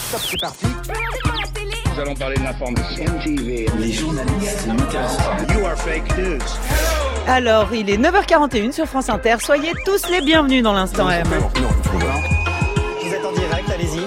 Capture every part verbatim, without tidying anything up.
Top, c'est parti. Nous allons parler de l'information. M T V, les journalistes m'intéressent pas. You are fake news. Alors, il est neuf heures quarante et une sur France Inter. Soyez tous les bienvenus dans l'Instant M. Non, non, vous êtes en direct, allez-y.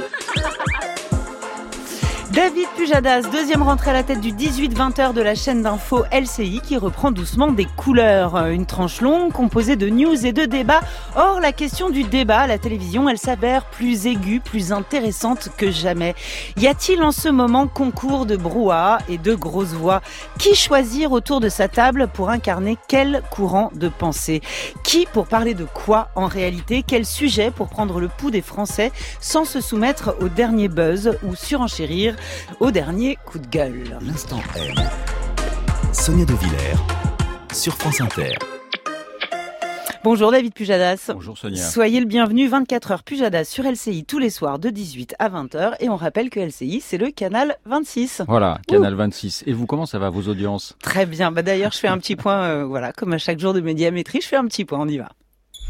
David Pujadas, deuxième rentrée à la tête du dix-huit vingt heures de la chaîne d'info L C I qui reprend doucement des couleurs. Une tranche longue composée de news et de débats. Or, la question du débat à la télévision, elle s'avère plus aiguë, plus intéressante que jamais. Y a-t-il en ce moment concours de brouhaha et de grosses voix? Qui choisir autour de sa table pour incarner quel courant de pensée? Qui pour parler de quoi en réalité? Quel sujet pour prendre le pouls des Français sans se soumettre au dernier buzz ou surenchérir au dernier coup de gueule? L'Instant M. Sonia De Villers sur France Inter. Bonjour David Pujadas. Bonjour Sonia. Soyez le bienvenu, vingt-quatre heures Pujadas sur L C I tous les soirs de dix-huit à vingt heures. Et on rappelle que L C I, c'est le canal vingt-six. Voilà, canal vingt-six. Et vous, comment ça va, vos audiences? Très bien. Bah d'ailleurs, je fais un petit point, euh, voilà, comme à chaque jour de médiamétrie, je fais un petit point, on y va.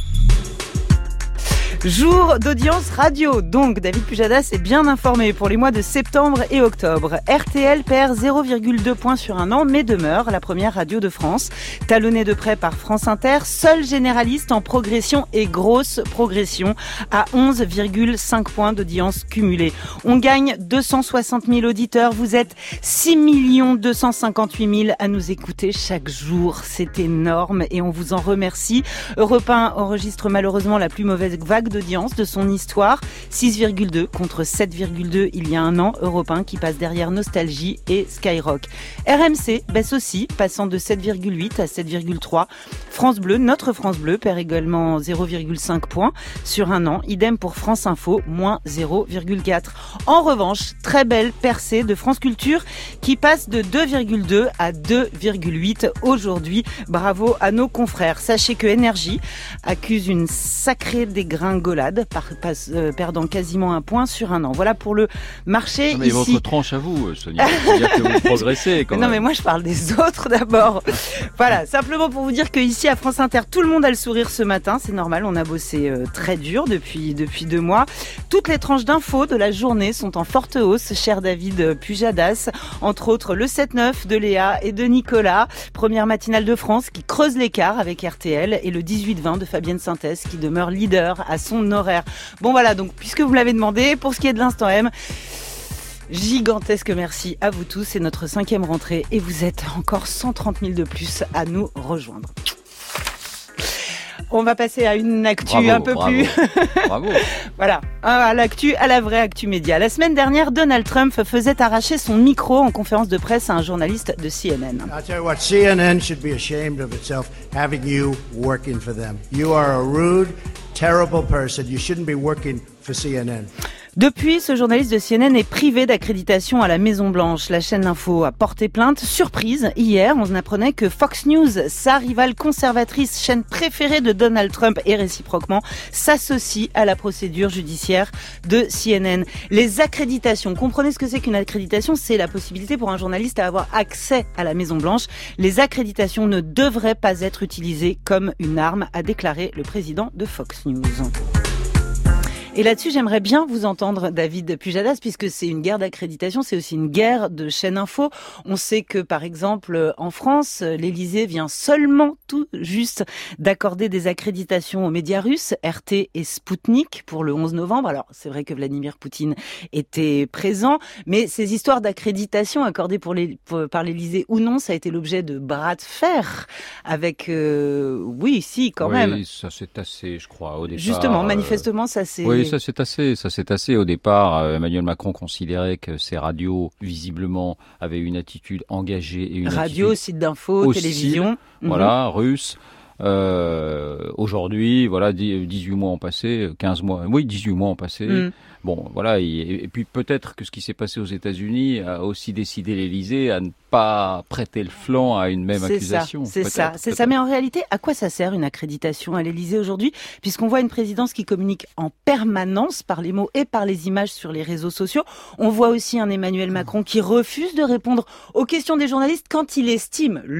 Jour d'audience radio, donc David Pujadas est bien informé pour les mois de septembre et octobre. R T L perd zéro virgule deux points sur un an, mais demeure la première radio de France. Talonné de près par France Inter, seul généraliste en progression et grosse progression à onze virgule cinq points d'audience cumulée. On gagne deux cent soixante mille auditeurs, vous êtes six millions deux cent cinquante-huit mille à nous écouter chaque jour. C'est énorme et on vous en remercie. Europe un enregistre malheureusement la plus mauvaise vague d'audience de son histoire, six virgule deux contre sept virgule deux il y a un an, Europe un qui passe derrière Nostalgie et Skyrock. R M C baisse aussi, passant de sept virgule huit à sept virgule trois. France Bleu, notre France Bleu, perd également zéro virgule cinq points sur un an, idem pour France Info, moins zéro virgule quatre. En revanche, très belle percée de France Culture qui passe de deux virgule deux à deux virgule huit aujourd'hui. Bravo à nos confrères. Sachez que Énergie accuse une sacrée dégringolade Golade, par, euh, perdant quasiment un point sur un an. Voilà pour le marché non, mais ici. Votre tranche à vous, Sonia, faut dire que vous progressez quand non, même. mais moi je parle des autres d'abord. Voilà, simplement pour vous dire qu'ici à France Inter, tout le monde a le sourire ce matin. C'est normal, on a bossé euh, très dur depuis, depuis deux mois. Toutes les tranches d'infos de la journée sont en forte hausse, cher David Pujadas. Entre autres, le sept neuf de Léa et de Nicolas. Première matinale de France qui creuse l'écart avec R T L et le dix-huit vingt de Fabienne Synthèse qui demeure leader à son horaire. Bon voilà, donc puisque vous me l'avez demandé, pour ce qui est de l'Instant M, gigantesque merci à vous tous, c'est notre cinquième rentrée et vous êtes encore cent trente mille de plus à nous rejoindre. On va passer à une actu bravo, un peu bravo, plus... Bravo. Voilà, à l'actu, à la vraie actu média. La semaine dernière, Donald Trump faisait arracher son micro en conférence de presse à un journaliste de C N N. I'll tell you what, C N N should be ashamed of itself having you working for them. You are a rude, terrible person. You shouldn't be working for C N N. Depuis, ce journaliste de C N N est privé d'accréditation à la Maison-Blanche. La chaîne d'info a porté plainte. Surprise, hier, on apprenait que Fox News, sa rivale conservatrice, chaîne préférée de Donald Trump et réciproquement, s'associe à la procédure judiciaire de C N N. Les accréditations, comprenez ce que c'est qu'une accréditation? C'est la possibilité pour un journaliste à avoir accès à la Maison-Blanche. Les accréditations ne devraient pas être utilisées comme une arme, a déclaré le président de Fox News. Et là-dessus, j'aimerais bien vous entendre, David Pujadas, puisque c'est une guerre d'accréditation, c'est aussi une guerre de chaînes info. On sait que, par exemple, en France, l'Élysée vient seulement tout juste d'accorder des accréditations aux médias russes, R T et Sputnik, pour le onze novembre. Alors, c'est vrai que Vladimir Poutine était présent, mais ces histoires d'accréditation accordées pour les, pour, par l'Élysée ou non, ça a été l'objet de bras de fer avec... Euh, oui, si, quand oui, même. Oui, ça s'est tassé, je crois, au départ. Justement, euh... manifestement, ça s'est... Oui, ça s'est tassé, ça s'est tassé. Au départ, euh, Emmanuel Macron considérait que ces radios, visiblement, avaient une attitude engagée et une radio, attitude site d'info, hostile, télévision. Voilà, mm-hmm. russe. Euh, aujourd'hui, voilà, dix-huit mois ont passé, quinze mois, oui, dix-huit mois ont passé. Mm. Bon, voilà, et, et puis peut-être que ce qui s'est passé aux États-Unis a aussi décidé l'Élysée à ne pas prêter le flanc à une même c'est accusation. Ça, c'est ça, c'est ça. Mais en réalité, à quoi ça sert une accréditation à l'Élysée aujourd'hui, puisqu'on voit une présidence qui communique en permanence par les mots et par les images sur les réseaux sociaux. On voit aussi un Emmanuel Macron qui refuse de répondre aux questions des journalistes quand il estime, lui,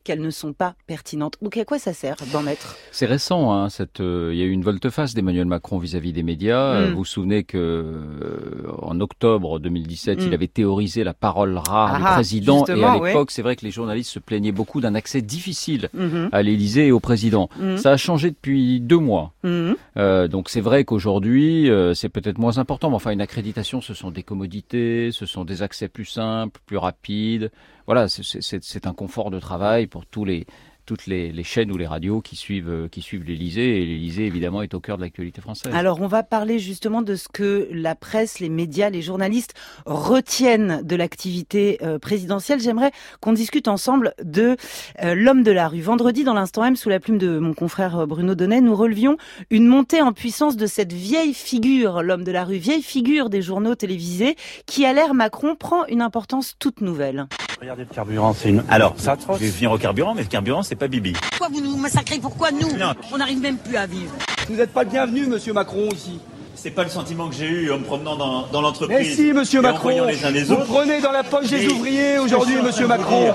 qu'elles ne sont pas pertinentes. Donc à quoi ça sert d'en mettre ? C'est récent, hein, cette, euh, il y a eu une volte-face d'Emmanuel Macron vis-à-vis des médias. Mm. Vous vous souvenez que euh, en octobre deux mille dix-sept, mm. il avait théorisé la parole rare ah, du président. Et à l'époque, ouais. c'est vrai que les journalistes se plaignaient beaucoup d'un accès difficile mm-hmm. à l'Élysée et au président. Mm. Ça a changé depuis deux mois. Mm. Euh, donc c'est vrai qu'aujourd'hui, euh, c'est peut-être moins important. Mais enfin, une accréditation, ce sont des commodités, ce sont des accès plus simples, plus rapides. Voilà, c'est, c'est, c'est un confort de travail pour tous les, toutes les, les chaînes ou les radios qui suivent, qui suivent l'Élysée. Et l'Élysée, évidemment, est au cœur de l'actualité française. Alors, on va parler justement de ce que la presse, les médias, les journalistes retiennent de l'activité euh, présidentielle. J'aimerais qu'on discute ensemble de euh, l'homme de la rue. Vendredi, dans l'Instant M, sous la plume de mon confrère Bruno Donnet, nous relevions une montée en puissance de cette vieille figure, l'homme de la rue, vieille figure des journaux télévisés, qui, à l'ère Macron, prend une importance toute nouvelle. Regardez le carburant, c'est une... Alors, ça, je vais finir au carburant, mais le carburant, c'est pas Bibi. Pourquoi vous nous massacrez ? Pourquoi nous ? Non. On n'arrive même plus à vivre. Vous n'êtes pas le bienvenu, monsieur Macron, ici. C'est pas le sentiment que j'ai eu en me promenant dans, dans l'entreprise. Mais si, monsieur Macron, les uns les vous autres. prenez dans la poche des ouvriers aujourd'hui, monsieur Macron.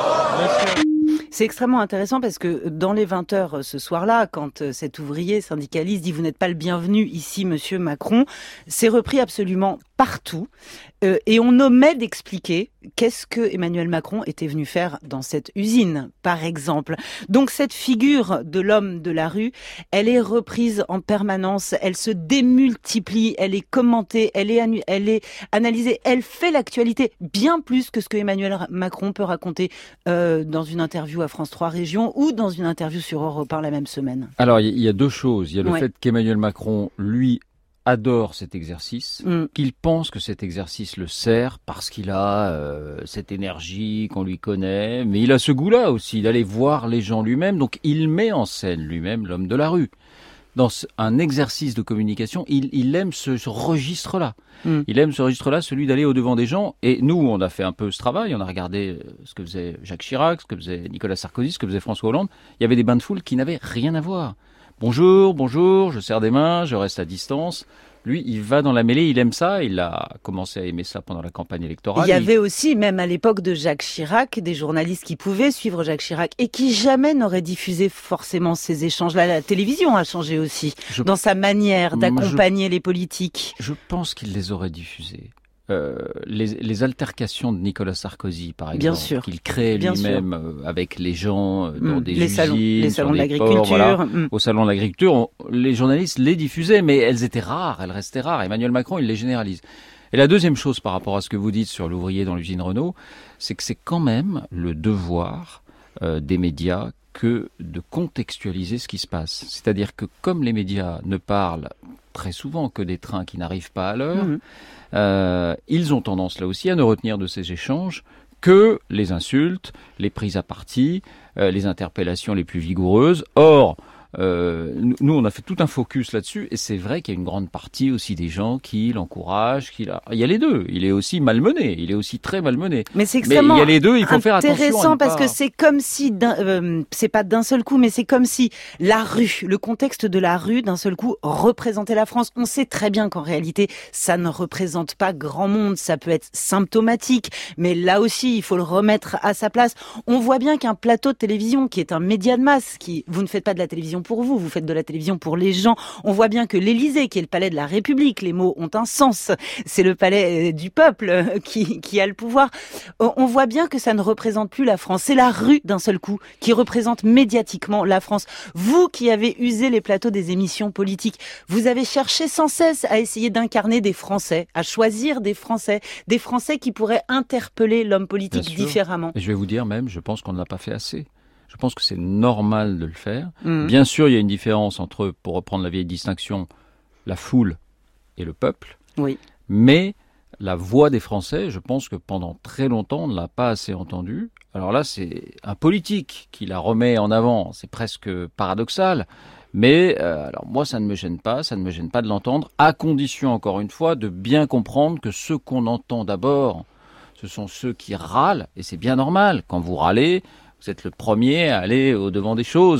C'est extrêmement intéressant parce que dans les vingt heures ce soir-là, quand cet ouvrier syndicaliste dit « Vous n'êtes pas le bienvenu ici, monsieur Macron », c'est repris absolument partout. Euh, et on omet d'expliquer qu'est-ce que Emmanuel Macron était venu faire dans cette usine, par exemple. Donc cette figure de l'homme de la rue, elle est reprise en permanence, elle se démultiplie, elle est commentée, elle est, anu- elle est analysée, elle fait l'actualité bien plus que ce que Emmanuel Macron peut raconter euh, dans une interview à France trois Régions ou dans une interview sur Europe un la même semaine. Alors il y a deux choses. Il y a le ouais. fait qu'Emmanuel Macron, lui, adore cet exercice, mm. qu'il pense que cet exercice le sert parce qu'il a euh, cette énergie qu'on lui connaît, mais il a ce goût-là aussi d'aller voir les gens lui-même, donc il met en scène lui-même l'homme de la rue. Dans ce, un exercice de communication, il, il aime ce, ce registre-là. Mm. Il aime ce registre-là, celui d'aller au-devant des gens. Et nous, on a fait un peu ce travail, on a regardé ce que faisait Jacques Chirac, ce que faisait Nicolas Sarkozy, ce que faisait François Hollande. Il y avait des bains de foule qui n'avaient rien à voir. Bonjour, bonjour, je serre des mains, je reste à distance. Lui, il va dans la mêlée, il aime ça, il a commencé à aimer ça pendant la campagne électorale. Il y avait aussi, même à l'époque de Jacques Chirac, des journalistes qui pouvaient suivre Jacques Chirac et qui jamais n'auraient diffusé forcément ces échanges-là. La télévision a changé aussi je... dans sa manière d'accompagner je... les politiques. Je pense qu'il les aurait diffusés. Euh, les, les altercations de Nicolas Sarkozy, par exemple, bien sûr, qu'il crée bien lui-même euh, avec les gens euh, dans mmh, des les usines, salons, les salons de l'agriculture, ports, voilà, mmh. au salon de l'agriculture, on, les journalistes les diffusaient, mais elles étaient rares, elles restaient rares. Emmanuel Macron, il les généralise. Et la deuxième chose par rapport à ce que vous dites sur l'ouvrier dans l'usine Renault, c'est que c'est quand même le devoir euh, des médias que de contextualiser ce qui se passe. C'est-à-dire que comme les médias ne parlent très souvent que des trains qui n'arrivent pas à l'heure, mmh. euh, ils ont tendance là aussi à ne retenir de ces échanges que les insultes, les prises à partie, euh, les interpellations les plus vigoureuses. Or, Euh, nous, on a fait tout un focus là-dessus, et c'est vrai qu'il y a une grande partie aussi des gens qui l'encouragent, qui la... il y a les deux. Il est aussi malmené, il est aussi très malmené. Mais c'est extrêmement mais il y a les deux, il faut faire attention. Intéressant parce pas... que c'est comme si, d'un, euh, c'est pas d'un seul coup, mais c'est comme si la rue, le contexte de la rue, d'un seul coup, représentait la France. On sait très bien qu'en réalité, ça ne représente pas grand monde. Ça peut être symptomatique, mais là aussi, il faut le remettre à sa place. On voit bien qu'un plateau de télévision, qui est un média de masse, qui, vous ne faites pas de la télévision pour vous, vous faites de la télévision pour les gens. On voit bien que l'Élysée, qui est le palais de la République, les mots ont un sens. C'est le palais du peuple qui, qui a le pouvoir. On voit bien que ça ne représente plus la France. C'est la rue d'un seul coup qui représente médiatiquement la France. Vous qui avez usé les plateaux des émissions politiques, vous avez cherché sans cesse à essayer d'incarner des Français, à choisir des Français, des Français qui pourraient interpeller l'homme politique différemment. Et je vais vous dire même, je pense qu'on ne l'a pas fait assez. Je pense que c'est normal de le faire. Mmh. Bien sûr, il y a une différence entre, pour reprendre la vieille distinction, la foule et le peuple. Oui. Mais la voix des Français, je pense que pendant très longtemps, on ne l'a pas assez entendue. Alors là, c'est un politique qui la remet en avant. C'est presque paradoxal. Mais euh, alors moi, ça ne me gêne pas, ça ne me gêne pas de l'entendre, à condition, encore une fois, de bien comprendre que ceux qu'on entend d'abord, ce sont ceux qui râlent. Et c'est bien normal. Quand vous râlez, vous êtes le premier à aller au-devant des choses.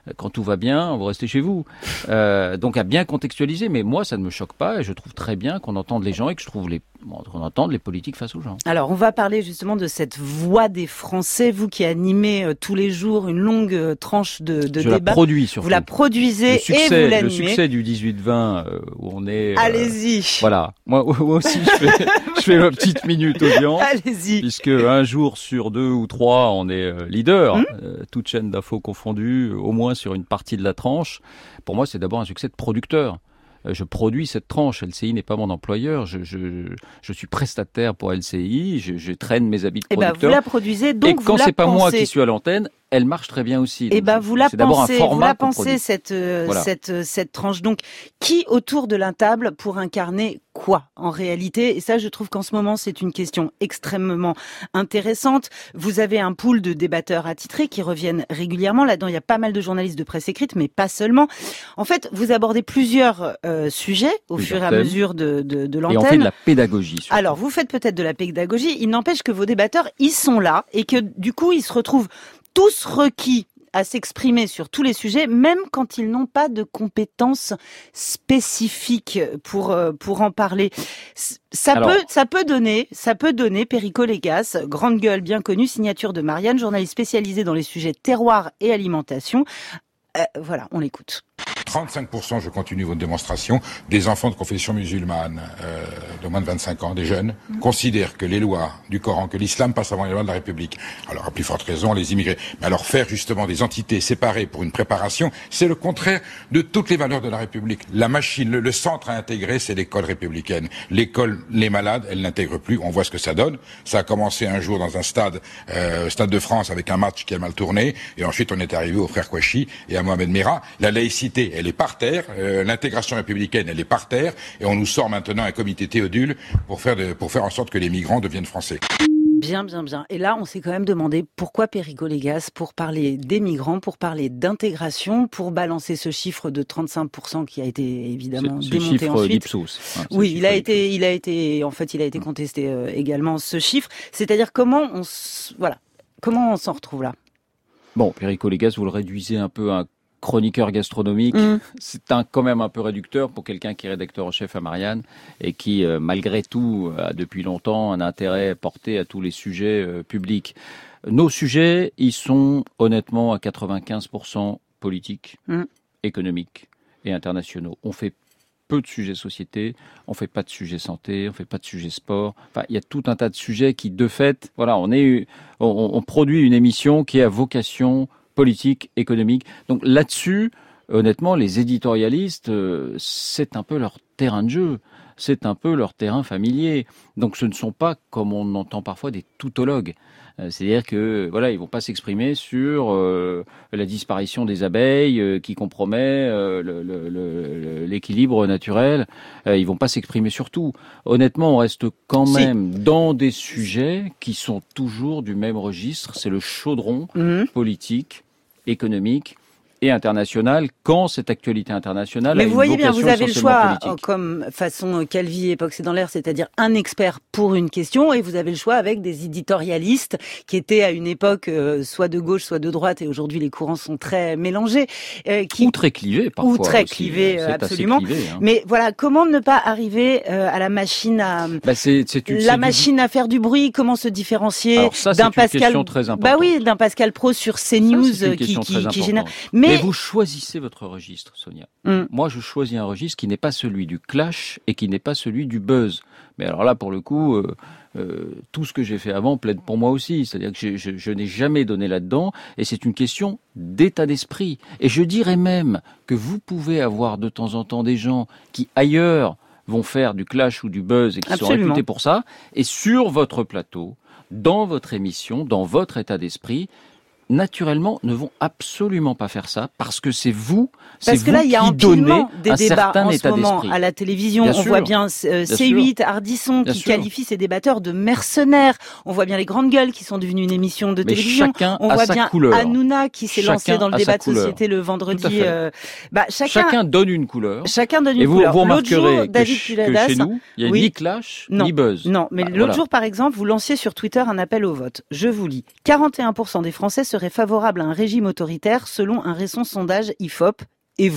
Quand tout va bien, vous restez chez vous. Euh, donc à bien contextualiser. Mais moi, ça ne me choque pas et je trouve très bien qu'on entende les gens et que je trouve les, qu'on entende les politiques face aux gens. Alors, on va parler justement de cette voix des Français. Vous qui animez euh, tous les jours une longue euh, tranche de, de je débat. La produis surtout. Vous la produisez succès, et vous l'animez. Le succès du dix-huit vingt euh, où on est... Euh, Allez-y. Voilà. Moi, moi aussi, je fais, je fais ma petite minute audience. Allez-y. Puisque un jour sur deux ou trois, on est euh, leader. Mmh. Euh, toute chaîne d'infos confondue, au moins sur une partie de la tranche. Pour moi, c'est d'abord un succès de producteur. Je produis cette tranche. L C I n'est pas mon employeur. Je, je, je suis prestataire pour L C I. Je, je traîne mes habits de producteur. Et ben vous la produisez, donc Et quand vous la c'est pas pensez. moi qui suis à l'antenne, elle marche très bien aussi. Et ben vous la pensez, vous la pensez cette cette euh, voilà. cette cette tranche. Donc qui autour de la table pour incarner quoi en réalité? Et ça, je trouve qu'en ce moment, c'est une question extrêmement intéressante. Vous avez un pool de débatteurs attitrés qui reviennent régulièrement. Là-dedans, il y a pas mal de journalistes de presse écrite, mais pas seulement. En fait, vous abordez plusieurs euh, sujets au plusieurs fur et à thèmes. mesure de, de, de l'antenne. Et on fait de la pédagogie. Surtout. Alors, vous faites peut-être de la pédagogie. Il n'empêche que vos débatteurs, ils sont là et que du coup, ils se retrouvent tous requis à s'exprimer sur tous les sujets, même quand ils n'ont pas de compétences spécifiques pour pour en parler. Ça Alors, peut ça peut donner ça peut donner Perico Légas, grande gueule bien connue, signature de Marianne, journaliste spécialisée dans les sujets terroir et alimentation. Euh, voilà, on l'écoute. trente-cinq pour cent, je continue votre démonstration, des enfants de confession musulmane euh, de moins de vingt-cinq ans, des jeunes, mmh. considèrent que les lois du Coran, que l'islam passe avant les lois de la République. Alors, à plus forte raison, les immigrés. Mais alors, faire justement des entités séparées pour une préparation, c'est le contraire de toutes les valeurs de la République. La machine, le, le centre à intégrer, c'est l'école républicaine. L'école, les malades, elle n'intègre plus. On voit ce que ça donne. Ça a commencé un jour dans un stade, euh, Stade de France, avec un match qui a mal tourné. Et ensuite, on est arrivé aux frères Kouachi et à Mohamed Merah. La laïcité, elle est par terre, euh, l'intégration républicaine, elle est par terre, et on nous sort maintenant un comité Théodule pour faire, de, pour faire en sorte que les migrants deviennent français. Bien, bien, bien. Et là, on s'est quand même demandé pourquoi Perico Légas, pour parler des migrants, pour parler d'intégration, pour balancer ce chiffre de trente-cinq pour cent qui a été évidemment ce, ce démonté chiffre ensuite. Ipsos, hein, oui, il a été, il a été, en fait, il a été contesté euh, également ce chiffre. C'est-à-dire comment on, voilà, comment on s'en retrouve là? Bon, Perico Légas, vous le réduisez un peu à un chroniqueur gastronomique, mmh. c'est un, quand même un peu réducteur pour quelqu'un qui est rédacteur en chef à Marianne et qui, euh, malgré tout, a depuis longtemps un intérêt porté à tous les sujets euh, publics. Nos sujets, ils sont honnêtement à quatre-vingt-quinze pour cent politiques, mmh. économiques et internationaux. On fait peu de sujets société, on fait pas de sujets santé, on fait pas de sujets sport. Enfin, il y a tout un tas de sujets qui, de fait, voilà, on est, on, on produit une émission qui a vocation politique, économique. Donc là-dessus, honnêtement, les éditorialistes, euh, c'est un peu leur terrain de jeu, c'est un peu leur terrain familier. Donc ce ne sont pas, comme on entend parfois, des tautologues. Euh, c'est-à-dire que voilà, ils vont pas s'exprimer sur euh, la disparition des abeilles euh, qui compromet euh, le, le, le, l'équilibre naturel. Euh, ils vont pas s'exprimer sur tout. Honnêtement, on reste quand si. même dans des sujets qui sont toujours du même registre. C'est le chaudron mmh. politique, économique et internationale, quand cette actualité internationale Mais a vous une voyez bien, vous avez le choix, politique. Comme façon Calvi, époque c'est dans l'air, c'est-à-dire un expert pour une question, et vous avez le choix avec des éditorialistes qui étaient à une époque euh, soit de gauche, soit de droite, et aujourd'hui les courants sont très mélangés. Euh, qui... Ou très clivés parfois. Ou très aussi. clivés, c'est absolument. Clivé, hein. Mais voilà, comment ne pas arriver euh, à la machine à... Bah c'est, c'est une, la c'est machine du... à faire du bruit, comment se différencier Alors ça, d'un c'est Pascal... une question très importante. Bah oui, d'un Pascal Pro sur CNews ça, qui, qui, qui génère... Mais... Mais vous choisissez votre registre, Sonia. Mm. Moi, je choisis un registre qui n'est pas celui du clash et qui n'est pas celui du buzz. Mais alors là, pour le coup, euh, euh, tout ce que j'ai fait avant plaide pour moi aussi. C'est-à-dire que je, je, je n'ai jamais donné là-dedans. Et c'est une question d'état d'esprit. Et je dirais même que vous pouvez avoir de temps en temps des gens qui, ailleurs, vont faire du clash ou du buzz et qui Absolument. sont réputés pour ça. Et sur votre plateau, dans votre émission, dans votre état d'esprit, naturellement, ne vont absolument pas faire ça parce que c'est vous, c'est parce que vous là, il y a qui donnez des un débats certain en état ce moment d'esprit. À la télévision, bien on sûr, voit bien, euh, bien C huit, sûr. Ardisson bien qui sûr. qualifie ces débatteurs de mercenaires. On voit bien les grandes gueules qui sont devenues une émission de Mais télévision. Chacun on a voit sa bien couleur. Hanouna qui s'est Chacun lancé dans le a débat sa de couleur. société le vendredi. Euh, bah, chacun, chacun donne une couleur. Chacun donne une et vous, couleur. Vous l'autre jour, remarquerez David que, Pujadas, que chez nous, il y a oui. ni clash, non. ni buzz. Non, mais bah, l'autre voilà. jour, par exemple, vous lanciez sur Twitter un appel au vote. Je vous lis. quarante et un pour cent des Français seraient seraient favorables à un régime autoritaire selon un récent sondage I F O P. Et vous ?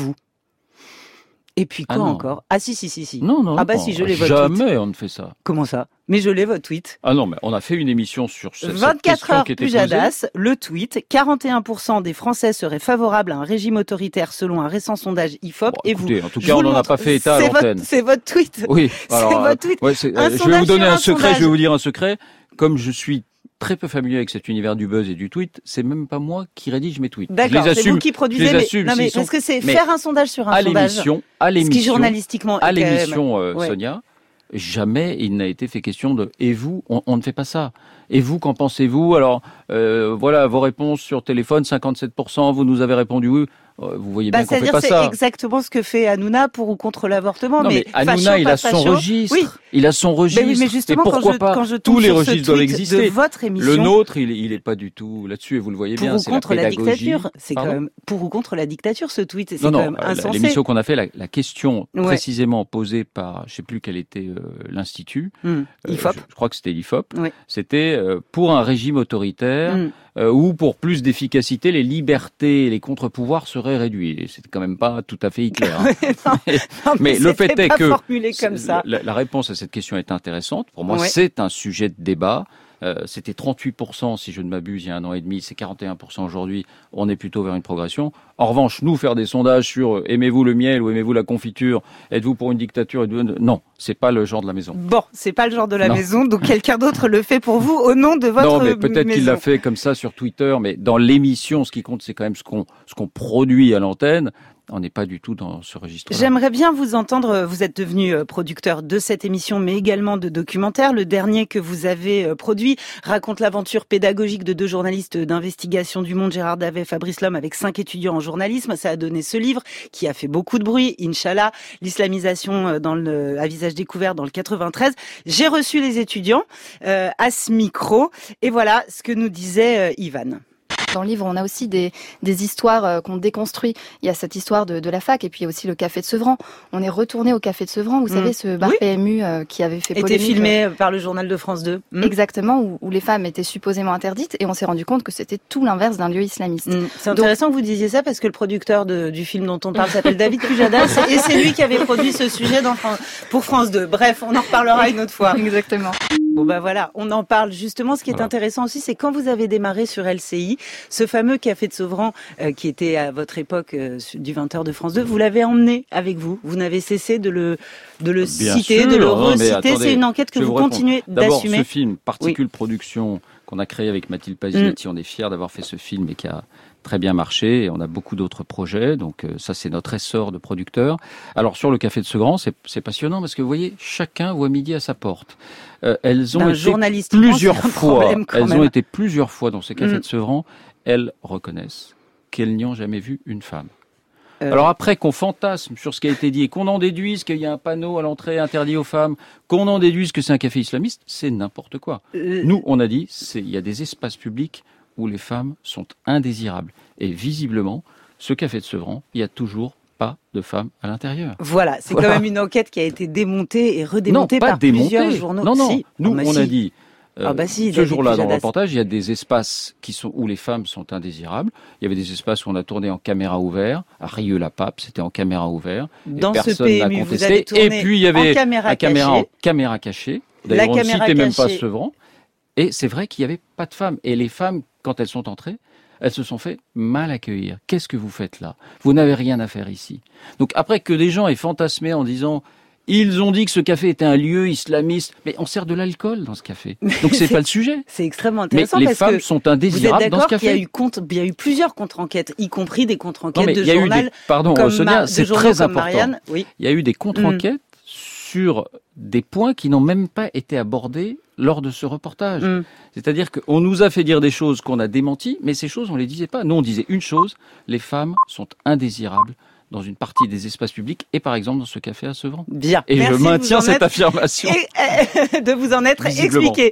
Et puis quoi ah encore ? Ah si, si, si, si. Non, non, ah bah non, si, je l'ai votre tweet. Jamais on ne fait ça. Comment ça ? Mais je l'ai votre tweet. Ah non, mais on a fait une émission sur ce, cette vingt-quatre heures qui était Pujadas, posée. le tweet. quarante et un pour cent des Français seraient favorables à un régime autoritaire selon un récent sondage I F O P. Bon, et écoutez, vous en tout cas, on n'en a pas fait état à c'est l'antenne. Votre, c'est votre tweet. Oui, c'est alors, votre tweet. Ouais, c'est, un euh, je vais vous donner un, un secret, sondage. je vais vous dire un secret. Comme je suis très peu familier avec cet univers du buzz et du tweet, c'est même pas moi qui rédige mes tweets. D'accord, je les c'est assume, vous qui produisez. je les Mais, assume, non, mais sont... parce que c'est mais faire un sondage sur un à sondage. l'émission, à l'émission, ce qui journalistiquement à est quand l'émission, même... euh, ouais. Sonia, jamais il n'a été fait question de « et vous ?» on, on ne fait pas ça. Et vous, qu'en pensez-vous ? Alors, euh, voilà, vos réponses sur téléphone, cinquante-sept pour cent, vous nous avez répondu oui. Vous voyez bien bah, qu'on fait pas c'est ça. C'est exactement ce que fait Hanouna pour ou contre l'avortement. Non, mais, mais Hanouna, il a son facho, registre. Oui. Il a son registre. Mais, oui, mais justement, et pourquoi quand je, pas quand je tous les sur registres doivent exister. De votre émission, le nôtre, il, il est pas du tout là-dessus. Et vous le voyez pour bien, ou c'est contre la la pédagogie. dictature. C'est Pardon quand même pour ou contre la dictature ce tweet. C'est non, quand non, même insensé. L'émission qu'on a fait, la, la question ouais. précisément posée par, je sais plus quel était euh, l'institut. Mmh. Euh, I F O P. Je, je crois que c'était l'I F O P. Ouais. C'était euh, pour un régime autoritaire. Mmh. Euh, ou pour plus d'efficacité, les libertés et les contre-pouvoirs seraient réduits. Et c'est quand même pas tout à fait Hitler. Hein. non, mais, non, mais, mais le fait est que formulé comme ça. La, la réponse à cette question est intéressante. Pour moi, ouais. c'est un sujet de débat. Euh, c'était trente-huit pour cent, si je ne m'abuse, il y a un an et demi. C'est quarante et un pour cent aujourd'hui. On est plutôt vers une progression. En revanche, nous, faire des sondages sur euh, aimez-vous le miel ou aimez-vous la confiture, êtes-vous pour une dictature êtes-vous... Non, c'est pas le genre de la maison. Bon, c'est pas le genre de la non. maison, donc quelqu'un d'autre le fait pour vous au nom de votre maison. Non, mais peut-être qu'il l'a fait comme ça sur Twitter, mais dans l'émission, ce qui compte, c'est quand même ce qu'on, ce qu'on produit à l'antenne. On n'est pas du tout dans ce registre-là. J'aimerais bien vous entendre. Vous êtes devenu producteur de cette émission, mais également de documentaires. Le dernier que vous avez produit raconte l'aventure pédagogique de deux journalistes d'investigation du Monde, Gérard Davet et Fabrice Lhomme, avec cinq étudiants en journalisme. Ça a donné ce livre qui a fait beaucoup de bruit, Inch'Allah, l'islamisation dans le, à visage découvert dans le quatre-vingt-treize. J'ai reçu les étudiants euh, à ce micro. Et voilà ce que nous disait euh, Ivan. Dans le livre, on a aussi des, des histoires euh, qu'on déconstruit. Il y a cette histoire de, de la fac et puis il y a aussi le café de Sevran. On est retourné au café de Sevran, vous mmh. savez, ce bar oui. P M U euh, qui avait fait polémique. Était filmé euh, par le journal de France deux. Mmh. Exactement, où, où les femmes étaient supposément interdites et on s'est rendu compte que c'était tout l'inverse d'un lieu islamiste. Mmh. C'est intéressant Donc, que vous disiez ça parce que le producteur de, du film dont on parle s'appelle David Pujadas et c'est lui qui avait produit ce sujet dans, pour France deux. Bref, on en reparlera une autre fois. Exactement. Bon bah voilà, on en parle justement. Ce qui est voilà. intéressant aussi, c'est quand vous avez démarré sur L C I, ce fameux café de Sevran euh, qui était à votre époque euh, du vingt heures de France deux, vous l'avez emmené avec vous. Vous n'avez cessé de le de le Bien citer, sûr, de le non, reciter. C'est une enquête que vous, vous continuez D'abord, d'assumer. Ce film, Particule oui. Production, qu'on a créé avec Mathilde Pazinati, mm. on est fiers d'avoir fait ce film et qui a très bien marché, et on a beaucoup d'autres projets, donc euh, ça c'est notre essor de producteurs. Alors sur le Café de Sevran, c'est, c'est passionnant parce que vous voyez, chacun voit midi à sa porte. Euh, elles ont ben, été plusieurs fois, elles même. ont été plusieurs fois dans ces cafés mm. de Sevran, elles reconnaissent qu'elles n'y ont jamais vu une femme. Euh... Alors après qu'on fantasme sur ce qui a été dit et qu'on en déduise qu'il y a un panneau à l'entrée interdit aux femmes, qu'on en déduise que c'est un café islamiste, c'est n'importe quoi. Euh... Nous, on a dit, c'est, il y a des espaces publics où les femmes sont indésirables. Et visiblement, ce café de Sevran, il n'y a toujours pas de femmes à l'intérieur. Voilà, c'est voilà. quand même une enquête qui a été démontée et redémontée non, pas par démontée. plusieurs journaux. Non, non, si. nous, oh, bah on si. a dit, euh, ah bah si, ce jour-là, dans le reportage, il y a des espaces qui sont, où les femmes sont indésirables. Il y avait des espaces où on a tourné en caméra ouverte. À Rieux-la-Pape, c'était en caméra ouverte. Dans et ce personne P M U, n'a contesté. vous avez tourné et puis, il y avait en caméra la caméra cachée. en caméra cachée. D'ailleurs, la on ne caméra citait même cachée. pas Sevran. Et c'est vrai qu'il n'y avait pas de femmes. Et les femmes, quand elles sont entrées, elles se sont fait mal accueillir. Qu'est-ce que vous faites là ? Vous n'avez rien à faire ici. Donc après que des gens aient fantasmé en disant « Ils ont dit que ce café était un lieu islamiste », mais on sert de l'alcool dans ce café. Donc c'est, c'est pas le sujet. C'est extrêmement intéressant. Mais les parce femmes que sont indésirables dans ce café. Qu'il y a eu contre, il y a eu plusieurs contre-enquêtes, y compris des contre-enquêtes non, de journal. Des, pardon, comme Sonia, Mar- c'est très important. Marianne. Oui. Il y a eu des contre-enquêtes mm. sur des points qui n'ont même pas été abordés lors de ce reportage. Mm. C'est-à-dire qu'on nous a fait dire des choses qu'on a démenties, mais ces choses, on les disait pas. Nous, on disait une chose, les femmes sont indésirables dans une partie des espaces publics et par exemple dans ce café à Sevran. Bien. Et Merci je maintiens cette être... affirmation. Et, euh, de vous en être expliqué.